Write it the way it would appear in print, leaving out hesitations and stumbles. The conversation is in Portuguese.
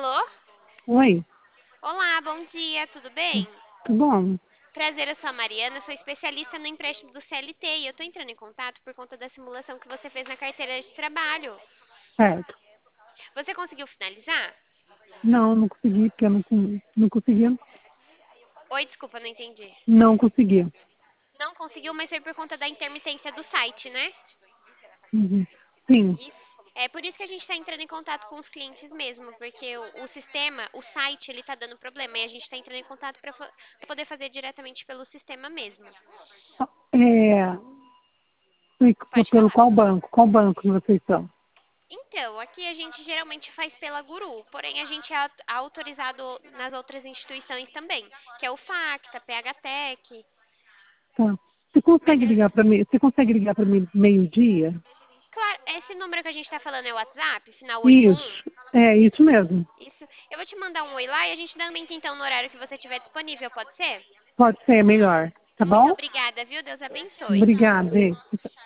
Alô? Oi, Olá, bom dia, tudo bem? tudo bom? Prazer, eu sou a Mariana, sou especialista no empréstimo do CLT e eu tô entrando em contato por conta da simulação que você fez na carteira de trabalho. Certo. Você conseguiu finalizar? Não, não consegui, porque eu não consegui. Oi, desculpa, não entendi. Não consegui. Não conseguiu, mas foi por conta da intermitência do site, né? Uhum. Sim. Isso. É por isso que a gente está entrando em contato com os clientes mesmo, porque o sistema, o site, ele tá dando problema e a gente está entrando em contato para poder fazer diretamente pelo sistema mesmo. É, Pode pelo falar. qual banco? Qual banco que vocês são? Então, aqui a gente geralmente faz pela Guru, porém a gente é autorizado nas outras instituições também, que é o Facta, PHTEC, Tá. mas é, Você consegue ligar para mim meio-dia? claro, esse número que a gente está falando é o WhatsApp, final 81. Isso. É, isso mesmo. Isso. Eu vou te mandar um oi lá e a gente dá um link então no horário que você tiver disponível, pode ser? Pode ser melhor. Tá Muito bom? obrigada, viu? Deus abençoe. Obrigada.